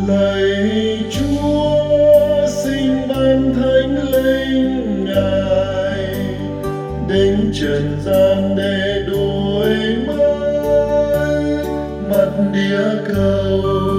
Lạy Chúa, xin ban Thánh Linh Ngài đến trần gian để đổi mới mặt địa cầu.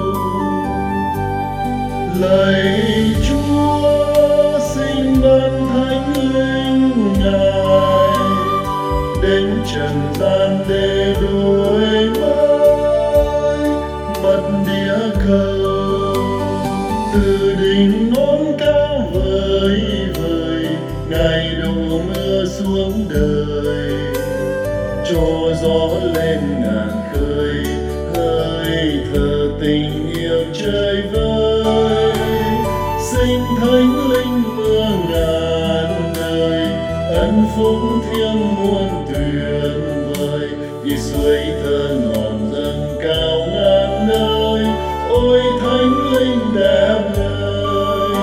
Lạy Chúa, xin ban Thánh Linh Ngài đến trần gian để đổi mới mặt địa cầu. Từ đỉnh non cao vời vời, Ngài đổ mưa xuống đời, cho gió lên ngàn khơi, hơi thở tình yêu chơi vơi. Xin Thánh Linh mưa ngàn đời, ân phúc thiêng muôn tuyệt vời, vì suối thơ ngọn dâng cao ngàn nơi. Ôi Thánh Linh đẹp vời,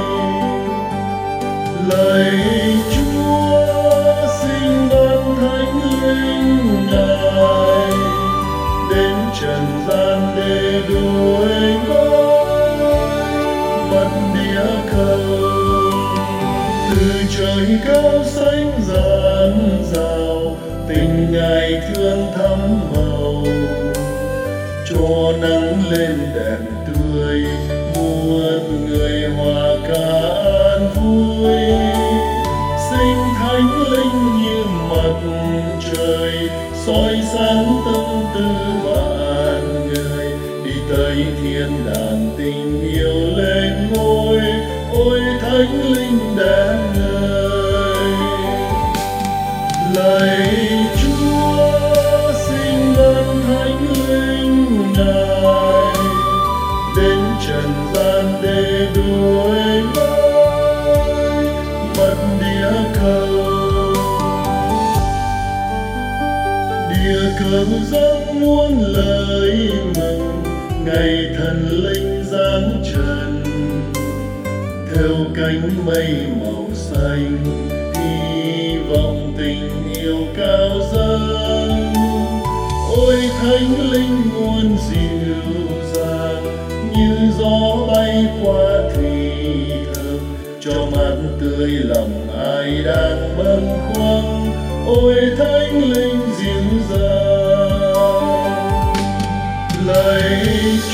lạy Chúa, xin ban Thánh Linh Ngài đến trần gian để đổi mới mặt địa cầu. Từ trời cao xanh rạng rào, tình Ngài thương thắm màu, cho nắng lên đẹp tươi, muôn người hòa ca an vui. Xin Thánh Linh như mặt trời, soi sáng tâm tư vạn người, đi tới thiên đàng tình yêu lên ngôi. Ôi Thánh Linh đẹp ngời, lạy Chúa, xin ban Thánh Linh Ngài đến trần gian để đổi mới mặt địa cầu. Địa cầu dâng muôn lời mừng, ngày thần linh giáng trần, theo cánh mây màu xanh, hy vọng tình yêu cao dâng. Ôi Thánh Linh muôn dịu dàng, như gió bay qua thì thầm, cho mát tươi lòng ai đang bâng khuâng. Ôi Thánh Linh dịu dàng, lạy